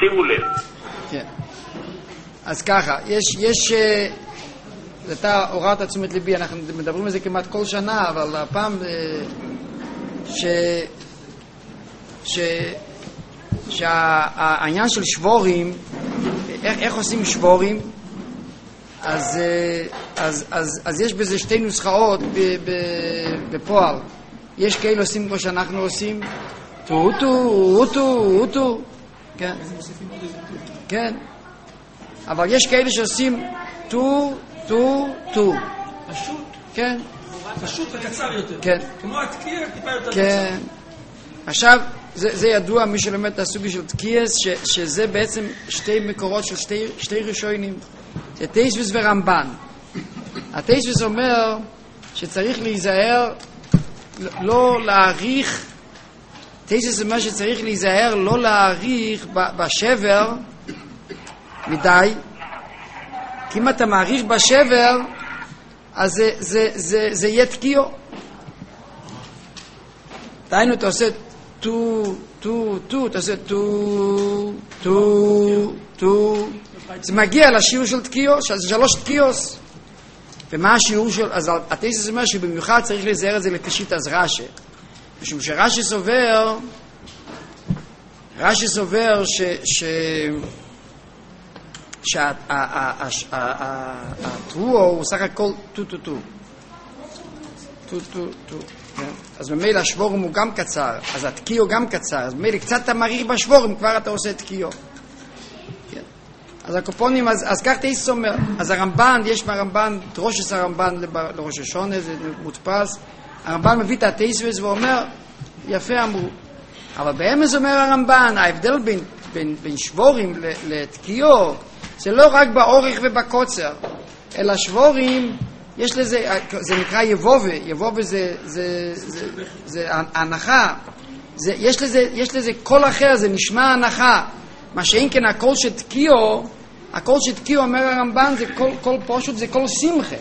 שימו לב. כן. אז ככה, יש אתה עוררת תשומת ליבי, אנחנו מדברים על זה כמעט כל שנה, אבל הפעם שהעניין של שבורים, איך עושים שבורים, אז יש בזה שתי נוסחאות בפועל. יש כאלה עושים כמו שאנחנו עושים, טו, כן. כן. אבל יש כאלה שעושים טו. פשוט. כן. פשוט וקצר יותר. כן. כמו התקיע, טיפה יותר קצר. כן. עכשיו, זה ידוע, מי שלומד את הסוגיה של תקיעס, שזה בעצם שתי מקורות של שתי ראשונים. זה תייסבוס ורמב"ן. התייסבוס אומר שצריך להיזהר, לא להאריך, תייסבוס אומר שצריך להיזהר לא להאריך בשבר מדי, כי אם אתה מעריך בשבר, אז זה יהיה תקיעו. דהיינו, אתה עושה טו, אתה עושה טו. זה מגיע לשיעור של תקיעו, זה 3 תקיעוס. ומה השיעור של... אז התייסבוס אומר שבמיוחד צריך להיזהר את זה לקשית אז רש"י. משום שרש"י סובר שהטרואו הוא סך הכל טו. אז במילא השבורם הוא גם קצר, אז התקיעו גם קצר, אז במילא קצת אתה מעריך בשבורם, כבר אתה עושה תקיעו. אז הקופונים, אז כך תייסבוס אומר, אז הרמב"ן, יש מהרמב"ן, דרושס הרמב"ן לראש השונה, זה מודפס, הרמב"ן מביא את התייסבוס ואומר, יפה אמרו, אבל באמס אומר הרמב"ן, ההבדל בין שבורים לתקיעו, זה לא רק באורך ובקוצר, אלא שבורים, יש לזה, זה נקרא יבובה זה הנחה, יש לזה קול אחר, זה נשמע הנחה, מה שאין כן הקול של תקיעו, אומר הרמב"ן, זה קול פשוט, זה קול שמחה.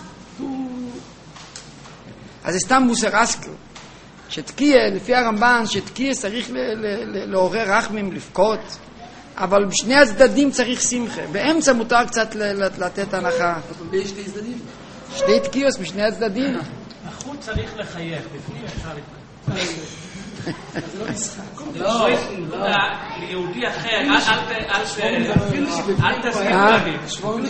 אז זה סתם מוסר אסקל. שתקיע, לפי הרמב"ן, שתקיע צריך לעורר רחמים, לפקות, אבל בשני הצדדים צריך שמחה. באמצע מותר קצת לתת הנחה. אבל יש שתי צדדים. שתי תקיעוס בשני הצדדים. החוץ צריך לחייך, בפנים אפשר להתחיל. לא, ליהודי אחר, אל תסכים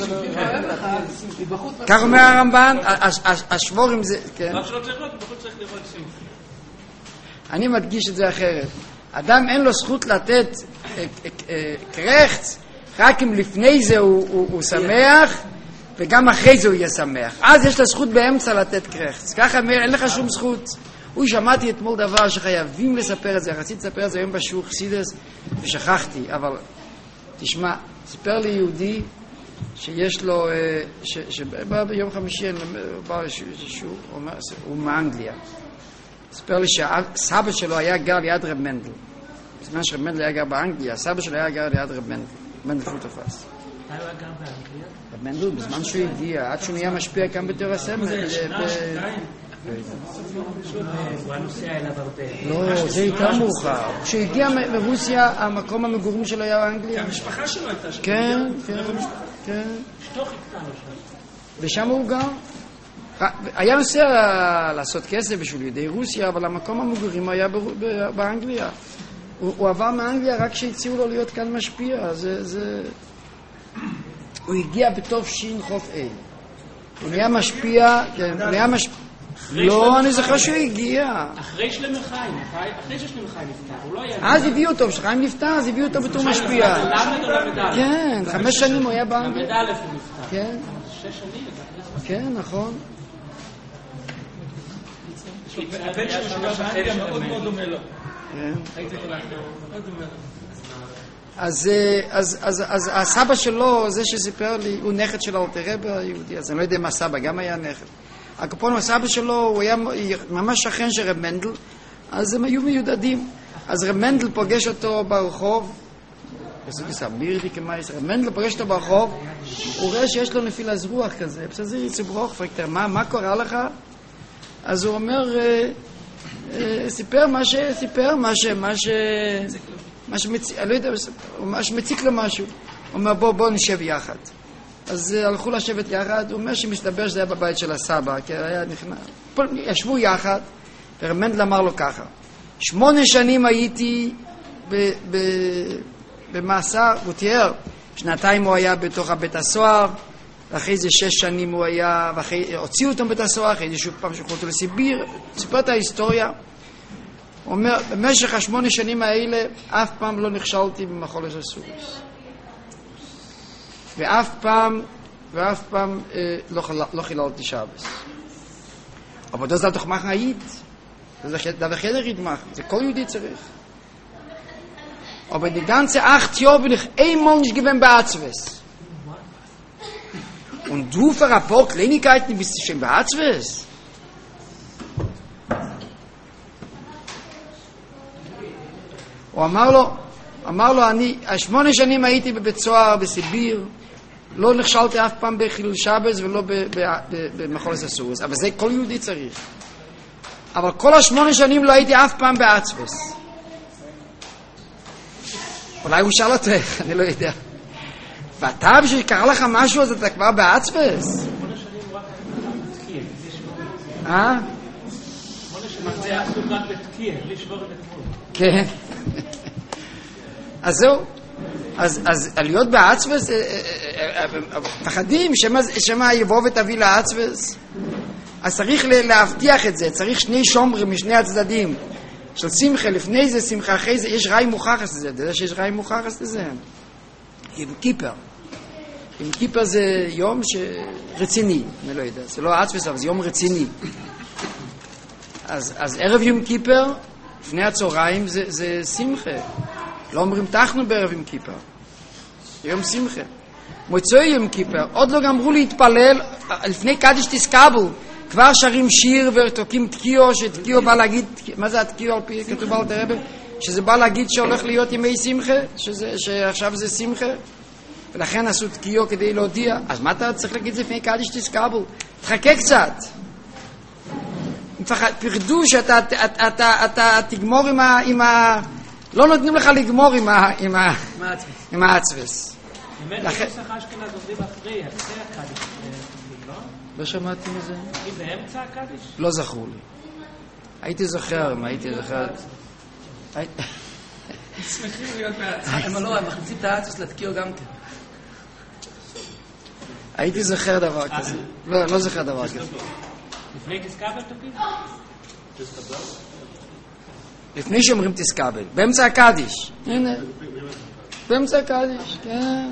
כך אומר הרמב"ן, השבורים זה... רק שלא צריך לראות, בחוץ צריך לראות שמחה. אני מדגיש את זה אחרת. אדם אין לו זכות לתת קרחץ, רק אם לפני זה הוא שמח, וגם אחרי זה הוא יהיה שמח. אז יש לו זכות באמצע לתת קרחץ. ככה אין לך שום זכות. שמעתי אתמול דבר שחייבים לספר את זה, רציתי לספר את זה היום בשיעור חסידס ושכחתי, אבל תשמע, סיפר לי יהודי שיש לו, שבא ביום חמישי, הוא מאנגליה, סיפר לי שהסבא שלו היה גר ליד רב מנדל, בזמן שרב מנדל היה גר באנגליה, הסבא שלו היה גר ליד רב מנדל, מנדל פוטופס. הוא היה גר באנגליה? רב מנדל, בזמן שהוא הגיע, עד שהוא נהיה משפיע גם בתור הסמל. הוא נוסע אליו הרבה. לא, זה יותר מאוחר. כשהגיע מרוסיה, המקום המגורים שלו היה אנגליה. המשפחה שלו הייתה שם. כן. אשתו חיכתה לו שם. ושם הוא גר. היה נוסע לעשות כסף בשביל יהודי רוסיה, אבל המקום המגורים היה באנגליה. הוא עבר מאנגליה רק כשהציעו לו להיות כאן משפיע. הוא הגיע בתוף שין חוף A. הוא נהיה משפיע, לא, אני זוכר שהוא הגיע. אחרי שלמה חיים, אחרי ששלמה חיים נפטר, הוא לא היה... אז הביאו אותו, כשחיים נפטר, אז הביאו אותו בתור משפיע. למד או למד א'? כן, 5 שנים הוא היה באנגליה. למד א' הוא נפטר. כן. 6 שנים? כן, נכון. הבן שלו שגר באנגליה מאוד מאוד דומה לו. כן. מאוד דומה לו. אז הסבא שלו, זה שסיפר לי, הוא נכד של אלתר רבי היהודי, אז אני לא יודע מה סבא, גם היה נכד. הקופון, הסבא שלו, הוא היה ממש שכן של רב מנדל, אז הם היו מיודדים. אז רב מנדל פוגש אותו ברחוב, רב מנדל פוגש אותו ברחוב, הוא רואה שיש לו נפילת רוח כזה, בסדר, יצברוך, פרקטר, מה קורה לך? אז הוא אומר, סיפר מה אני לא יודע, הוא ממש מציק לו משהו. הוא אומר, בוא נשב יחד. אז הלכו לשבת יחד, הוא אומר שמסתבר שזה היה בבית של הסבא, כי היה נכנס. ישבו יחד, ורב מנדל אמר לו ככה, 8 שנים הייתי במאסר, הוא תיאר, 2 הוא היה בתוך בית הסוהר, ואחרי זה 6 שנים הוא היה, ואחרי הוציאו אותו מבית הסוהר, אחרי זה שוב פעם שלחו אותו לסיביר, סיפר את ההיסטוריה. הוא אומר, במשך 8 שנים האלה, אף פעם לא נכשלתי במחול הסוס. ואף פעם לא חיללתי שבס. אבל das soll doch machen Eid. Da wir jeder Eid machen. Das kann Judi zurück. Aber die ganze 8 Jahre bin ich einmal nicht gewesen bei Atzwes. Und du für ein paar Kleinigkeiten bist du schon bei Atzwes? הוא אמר לו, אני 8 שנים הייתי בבית סוהר בסיביר, לא נכשלתי אף פעם בחילול שבס ולא במחול הסוס, אבל זה כל יהודי צריך. אבל כל 8 שנים לא הייתי אף פעם באצבס. אולי הוא שאל אותו, אני לא יודע. ואתה בשביל קרה לך משהו אז אתה כבר באצבס? 8 שנים רק בתקיע. 8 שנים זה היה עסוק רק בתקיע, לשבור את הגבול. כן. אז זהו. אז להיות באצבס, פחדים שמה יבוא ותביא לאצבס. אז צריך להבטיח את זה, צריך 2 שומרים משני הצדדים. של שמחה, לפני זה שמחה, אחרי זה יש ראי מוכחס לזה, אתה יודע שיש ראי מוכחס לזה? עם כיפר. עם כיפר זה יום רציני, אני לא יודע, זה לא אצבס, אבל זה יום רציני. אז ערב יום כיפר, לפני הצהריים זה שמחה. לא אומרים תחנו בערב יום כיפר. יום שמחה. מוצאי יום כיפר, עוד לא גמרו להתפלל, לפני קדיש תסקבו, כבר שרים שיר ותוקים תקיעו, שתקיעו בא להגיד, מה זה התקיעו על פי כתוב על הרב? שזה בא להגיד שהולך להיות ימי שמחה, שעכשיו זה שמחה, ולכן עשו תקיעו כדי להודיע. אז מה אתה צריך להגיד לפני קדיש תסקבו? תחכה קצת. פחדו שאתה תגמור עם ה... לא נותנים לך לגמור עם העצבס. באמת, יש שכה אשכנז עובדים אחרי הקדיש. לא שמעתי מזה. היא באמצע הקדיש? לא זכרו לי. הייתי זוכר, שמחים להיות בעצמם. הם לא, הם מכניסים את העצוס לתקיעו גם כן. הייתי זוכר דבר כזה. לא זוכר דבר כזה. לפני תסקבל תוקים? לפני שאומרים תסקבל. באמצע הקדיש. הנה. באמצע הקדיש, כן.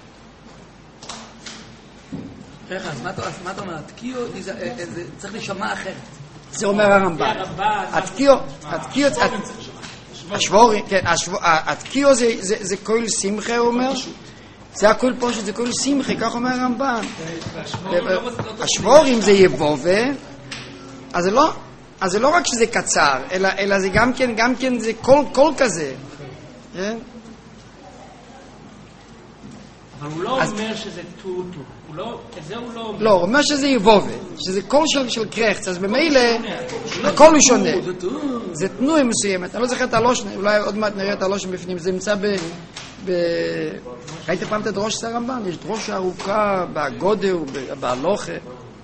אז מה אתה אומר? התקיעו צריך לשמע אחרת. זה אומר הרמב"ן. התקיעו זה כל שמחה, הוא אומר. זה הכל פשוט, זה כל שמחה, כך אומר הרמב"ן. השבורים זה יבובה, אז זה לא רק שזה קצר, אלא זה גם כן זה קול כזה. כן? אבל הוא לא אומר שזה טוטו. לא, הוא אומר שזה יבובה, שזה קול של קרחץ, אז במילא הקול הוא שונה. זה תנועה מסוימת, אני לא זוכר את הלושן, אולי עוד מעט נראה את הלושן בפנים, זה נמצא ראית פעם את הדרוש של הרמב"ן? יש דרוש ארוכה בגודל ובהלוכה.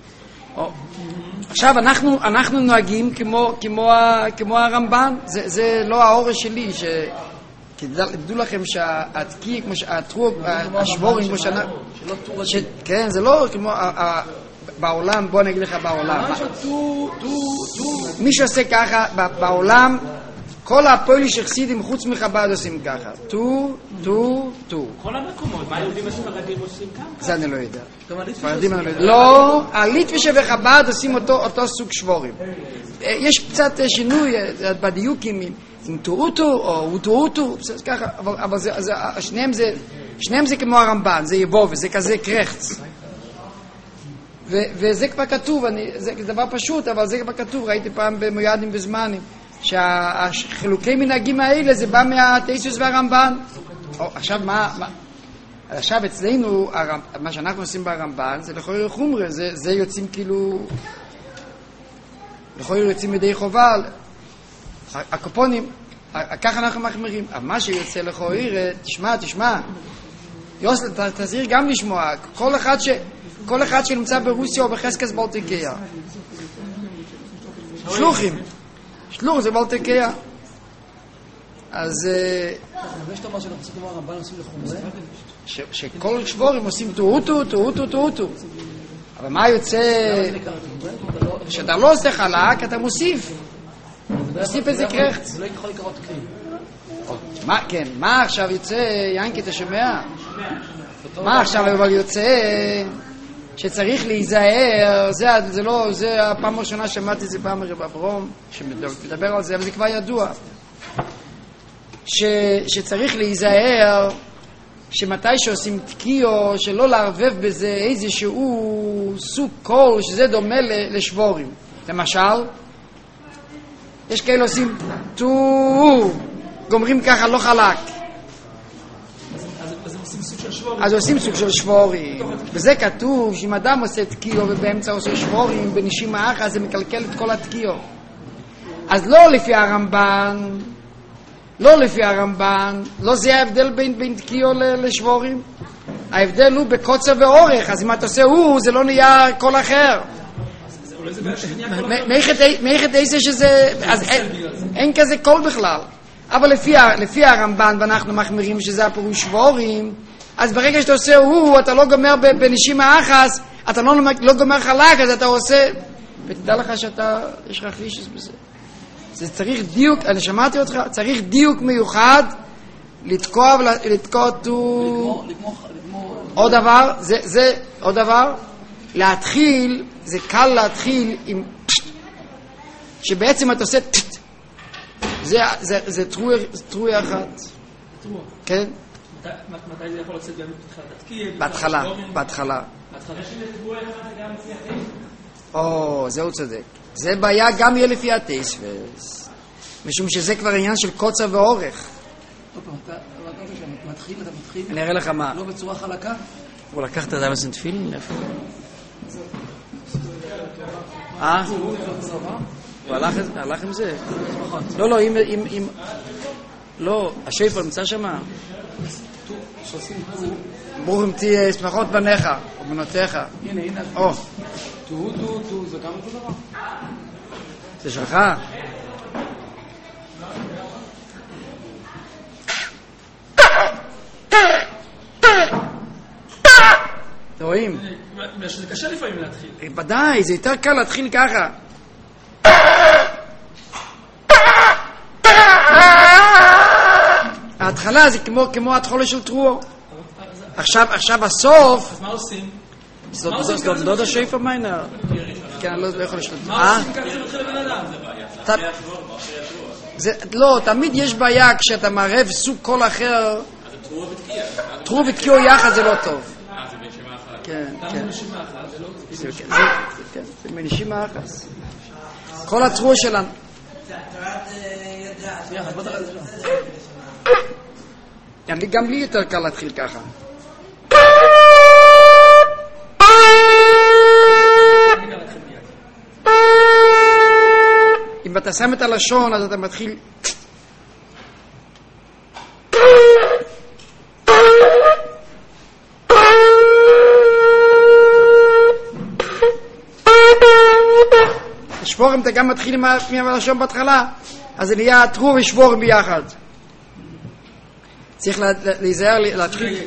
עכשיו אנחנו נוהגים כמו הרמב"ן, זה לא האורש שלי, תדעו לכם שהתקיע, כמו השבורים, כמו כן, זה לא כמו בעולם, בוא נגיד לך בעולם. מי שעושה ככה, בעולם, כל הפועלים שחסידים חוץ מחב"ד עושים ככה. טו. כל המקומות, מה היהודים הספרדים עושים ככה? זה אני לא יודע. ספרדים אני לא יודע. לא, הליטבי שבחב"ד עושים אותו סוג שבורים. יש קצת שינוי בדיוקים עם טוטו או טוטו, ככה, אבל שניהם זה כמו הרמב"ן, זה יבוא וזה כזה קרחץ. וזה כבר כתוב, זה דבר פשוט, אבל זה כבר כתוב, ראיתי פעם במוידים וזמנים, שהחילוקי מנהגים האלה זה בא מהתייסוס והרמב"ן. עכשיו אצלנו, מה שאנחנו עושים ברמב"ן, זה לכאורה חומרה, זה יוצאים כאילו, לכאורה יוצאים ידי חובה, הקופונים, ככה אנחנו מחמירים. מה שיוצא לכאורה, תשמע. יוסף, תזהיר גם לשמוע. כל אחד שנמצא ברוסיה או בחזקאל בולטיקיה. שלוחים זה בולטיקיה. אז יש דבר שאנחנו צריכים לומר, רמב"ן עושים לחומרה? שכל שבורים עושים טוטו. אבל מה יוצא? כשאתה לא עושה חלק, אתה מוסיף איזה כרך. זה לא יכול לקרות כלי. כן, מה עכשיו יוצא, ינקי, אתה שומע? מה עכשיו אבל יוצא שצריך להיזהר, זה הפעם הראשונה שמעתי את זה פעם רב אברום, שמדבר על זה, אבל זה כבר ידוע. שצריך להיזהר שמתי שעושים תקיעו, שלא לערבב בזה איזשהו סוג קול שזה דומה לשבורים. למשל, יש כאלה עושים גומרים ככה לא חלק. אז עושים סוג של שבורים. וזה כתוב שאם אדם עושה תקיעו ובאמצע עושה שבורים בנשימה אחת, זה מקלקל את כל התקיעו. אז לא לפי הרמב"ן, לא זה ההבדל בין תקיעו לשבורים. ההבדל הוא בקוצר ואורך, אז אם אתה עושה זה לא נהיה כל אחר. מייחד איזה שזה, אז אין כזה קול בכלל. אבל לפי הרמב"ן, ואנחנו מחמירים שזה הפירוש שבורים, אז ברגע שאתה עושה אתה לא גומר בנשימה אחת, אתה לא גומר חלק, אז אתה עושה, ותדע לך יש לך חישוש בזה. זה צריך דיוק, אני שמעתי אותך, צריך דיוק מיוחד לתקוע עוד דבר, זה עוד דבר, להתחיל, זה קל להתחיל עם שבעצם אתה עושה זה טרוי אחת. כן? מתי זה יכול לצאת בהתחלה. זהו צודק. זה בעיה גם יהיה לפי הטייסבס. משום שזה כבר עניין של קוצר ואורך. אתה מתחיל. אני אראה לך מה. לא בצורה חלקה? הוא לקח את אדם עשן תפילין? איפה? הוא הלך עם זה? לא, אם... לא, השפר נמצא שמה. ברוכים תהיה שמחות בניך ובנותיך. הנה. זה גם אותו דבר? זה שלך? רואים? זה קשה לפעמים להתחיל. ודאי, זה יותר קל להתחיל ככה. ההתחלה זה כמו התחולה של טרור. עכשיו הסוף. אז מה עושים? זאת דוד השפר מיינר. כן, אני לא יכול לשלוט. מה עושים ככה זה מתחיל לבן אדם? לא, תמיד יש בעיה כשאתה מערב סוג כל אחר. טרור ותקיעו יחד זה לא טוב. זה בנשימה אחת. כן. בנשימה אחת, זה לא... זה בנשימה אחת. כל הטרור שלנו. גם לי יותר קל להתחיל ככה. אם אתה שם את הלשון אז אתה מתחיל שבורים אתה גם מתחיל עם הלשון בהתחלה, אז זה נהיה טרור ושבורים ביחד. צריך להיזהר להתחיל.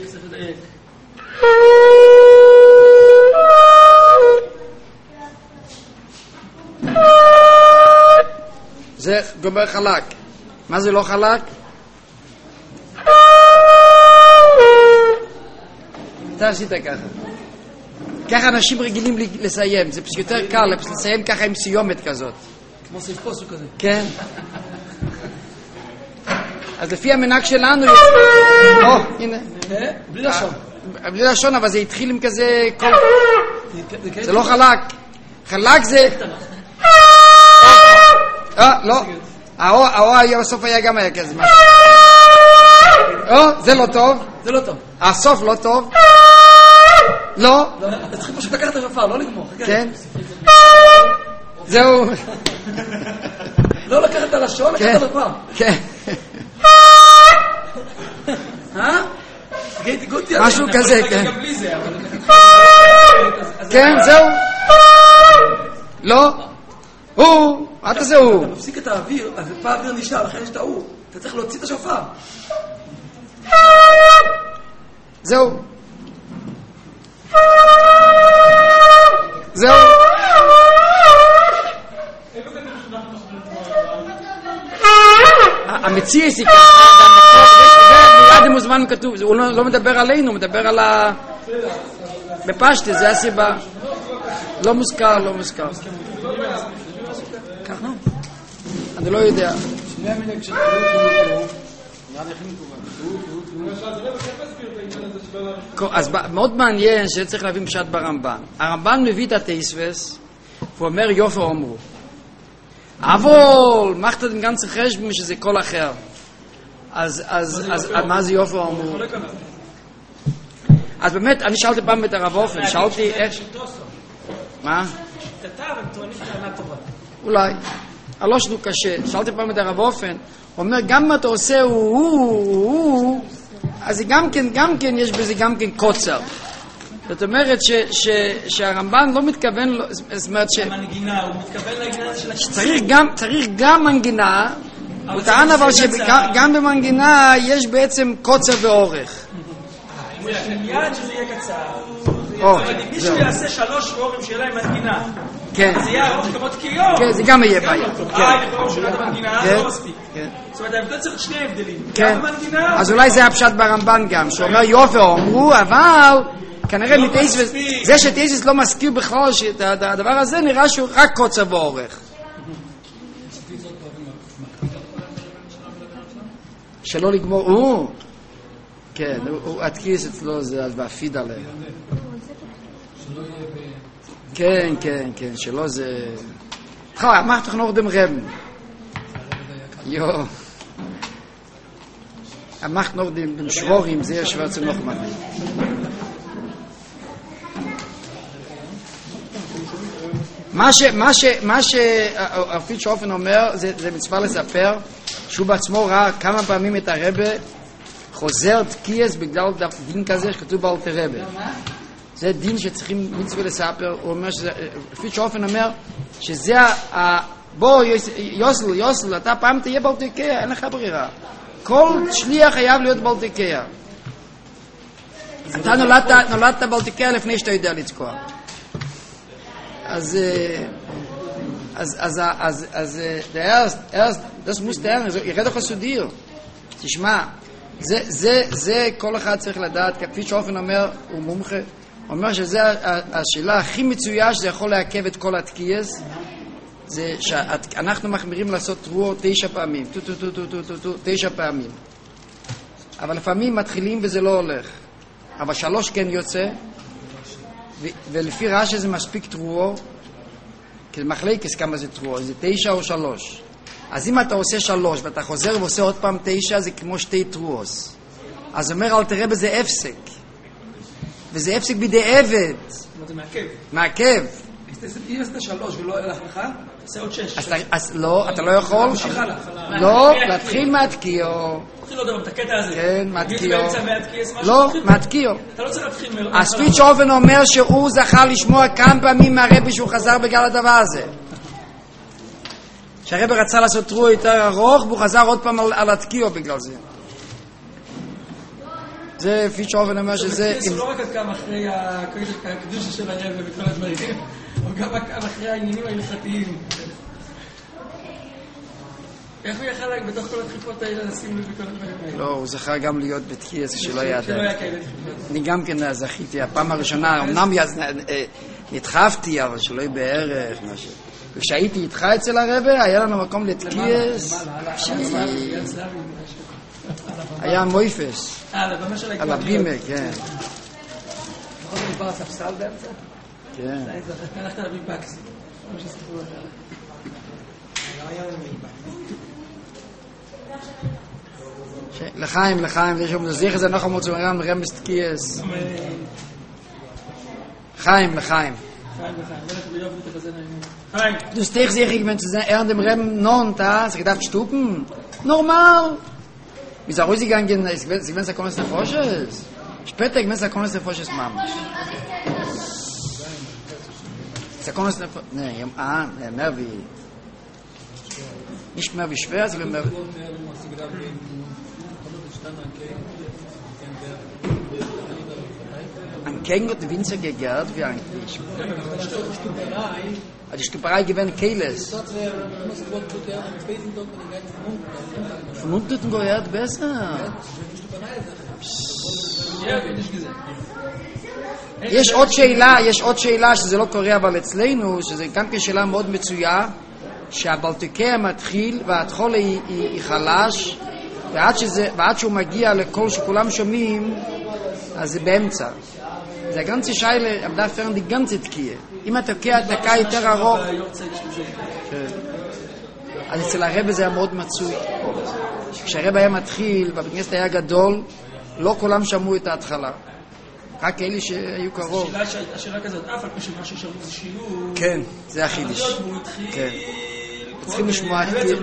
זה גומר חלק. מה זה לא חלק? אתה עשית ככה. ככה אנשים רגילים לסיים. זה פשוט יותר קל לסיים ככה עם סיומת כזאת. כמו סיפוס כזה. כן. אז לפי המנהג שלנו הנה. בלי לשון. בלי לשון, אבל זה התחיל עם כזה זה לא חלק. חלק זה לא. הסוף היה גם היה כזה משהו. זה לא טוב. זה לא טוב. הסוף לא טוב. לא. אתה צריך פשוט לקחת את השופר, לא לגמור. כן. זהו. לא לקחת את הלשון, לקחת את השופר. כן. משהו כזה, כן. גם בלי זה, אבל... כן, זהו. לא. הוא, מה אתה זה הוא? אתה מפסיק את האוויר, אז פעם האוויר נשאר, לכן יש את ההוא. אתה צריך להוציא את השופר. זהו. זהו. המציאס היא ככה, זה מיד מוזמן כתוב, הוא לא מדבר עלינו, הוא מדבר על ה... בפשטי, זה הסיבה. לא מוזכר, לא מוזכר. ככה? אני לא יודע. אז מאוד מעניין שצריך להבין פשט ברמב"ן. הרמב"ן מביא את התייסבס, והוא אומר יופי אומרו. אבל, מחת את גנצה חשבון שזה כל אחר. אז מה זה יופי אומרו? אז באמת, אני שאלתי פעם את הרב אופן, שאלתי איך... מה? שיטתה, אבל טוענים טענה טובה. אולי. הלושנו קשה. שאלתי פעם את הרב אופן, הוא אומר, גם מה אתה עושה הוא, אז גם כן יש בזה גם כן קוצר. זאת אומרת שהרמב"ן לא מתכוון, זאת אומרת המנגינה, הוא מתכוון להגינה של צריך גם מנגינה, הוא טען אבל שגם במנגינה יש בעצם קוצר ואורך. מיד שזה יהיה קצר. אבל אם מישהו יעשה 3 וורים שאלה עם מנגינה, זה יהיה ארוך כמו תקיעות. כן, זה גם יהיה בעיה. לכאורה שאלת המנגינה, זה לא מספיק. זאת אומרת, ההבדל צריך 2 הבדלים. גם המנגינה... אז אולי זה הפשט ברמב"ן גם, שאומר יופי אומרו, אבל כנראה זה שתייסס לא מזכיר בכלל שהדבר הזה נראה שהוא רק קוצר ואורך. שלא לגמור, כן, הוא התקיס אצלו זה והפיד עליהם. כן, שלא זה... מה אתה נוח דם רב? אמרת נוח דם שבורים, זה יש ורצה נוח מה. מה שהרפיד שאופן אומר, זה מצווה לספר, שהוא בעצמו ראה כמה פעמים את הרבה חוזר תקייס בגלל דין כזה שכתוב באלתר רבי. זה דין שצריכים מצווה לספר. הוא אומר הרפיד שאופן אומר שזה בוא יוסל, אתה פעם תהיה באלתיקיה, אין לך ברירה. כל שליח חייב להיות באלתיקיה. אתה נולדת באלתיקיה לפני שאתה יודע לצקוע. das muss der ich rede doch so dir תשמע זה כל אחד צריך לדעת כפי שאופן אומר הוא מומחה אומר שזה השאלה הכי מצויה שזה יכול לעכב את כל התקייס זה שאנחנו מחמירים לעשות תרועות 9 פעמים 9 פעמים אבל לפעמים מתחילים וזה לא הולך אבל 3 כן יוצא ולפי רש"י זה מספיק תרועה כי מחלקת כמה זה תרועה, זה 9 או 3 אז אם אתה עושה 3 ואתה חוזר ועושה עוד פעם 9 זה כמו 2 תרועות אז אומר אל תראה בזה הפסק וזה הפסק בידי עבד זה מעכב אם עשית 3 ולא הלך לך תעשה עוד 6 אז לא, אתה לא יכול לא, להתחיל מהתקיעו תתחיל עוד דבר, את הקטע הזה כן, מהתקיעו לא, לא, מהתקיעו אתה לא צריך להתחיל הספיץ' אופן אומר שהוא זכה לשמוע כמה פעמים מהרבי שהוא חזר בגלל הדבר הזה שהרבי רצה לעשות תרועה יותר ארוך והוא חזר עוד פעם על התקיעו בגלל זה זה פיץ' אופן אומר שזה הוא לא רק עד כמה אחרי הקדושה של הרבי וכל הדברים אבל גם אחרי העניינים ההלכתיים איך הוא יכל בתוך כל הדחיפות האלה לשים לב בכל הדברים האלה? לא, הוא זכה גם להיות בתקייס שלא ידע. אני גם כן זכיתי, הפעם הראשונה, אמנם נדחפתי, אבל שלא יהיה בערך. וכשהייתי איתך אצל הרבה, היה לנו מקום לתקייס. היה מויפס. על הבימה, כן. נכון, נדבר הספסל באמצע? כן. הלכת להביא בקס. לחיים, יש שם זכר זה נוחם מוצמרם רמז תקייס. לחיים. Du stehst sich, wenn du dem Reben non da, sie gedacht stupen. Normal. Wie soll sie gegangen, wenn sie kommen nach Forsches? Später gemäß Sakonis Nefoshes Mamash. Sakonis Nefoshes... mehr wie... Nicht mehr wie schwer, sondern mehr... Ein Kegen hat die Winzer gegärt wie ein Kisch. Die Stüberei gewinnt Keiles. Von unten gehört besser. יש עוד שאלה שזה לא קורה אבל אצלנו, שזה גם כשאלה מאוד מצויה, שהבלטיקה מתחיל והתחול היא חלש, ועד שהוא מגיע לכל שכולם שומעים, אז זה באמצע. זה הגנצי שיילה, עבדה פרן די גנצי תקיעה. אם התוקע יותר ארוך, אז אצל הרב זה היה מאוד מצוי. כשהרב היה מתחיל, והבית כנסת היה גדול, לא כולם שמעו את ההתחלה. רק אלה שהיו קרוב. השאלה כזאת, אף על פי שמה ששמעו זה שיעור. כן, זה החידש. כן. צריכים לשמוע את זה.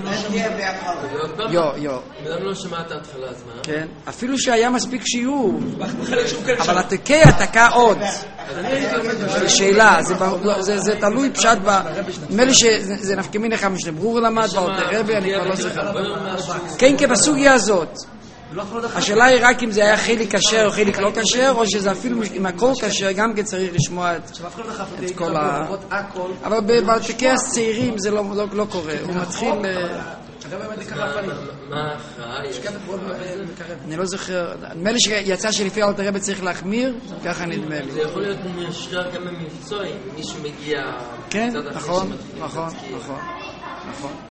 בדם לא שמע את ההתחלה, אז מה? כן, אפילו שהיה מספיק שיעור. אבל התקע עוד. שאלה, זה תלוי פשט נדמה לי שזה נפקמין לך משנה ברור למד, רבי, אני כבר לא זוכר. כן, בסוגיה הזאת. השאלה היא רק אם זה היה חלק כשר או חלק לא כשר, או שזה אפילו עם הכל כשר, גם כן צריך לשמוע את כל אבל בתקי הצעירים זה לא קורה, הוא מתחיל... מה אחראי? אני לא זוכר, נדמה לי שיצא שלפי אלתר רבי צריך להחמיר, ככה נדמה לי. זה יכול להיות משדר גם במבצועים, מישהו מגיע... כן, נכון.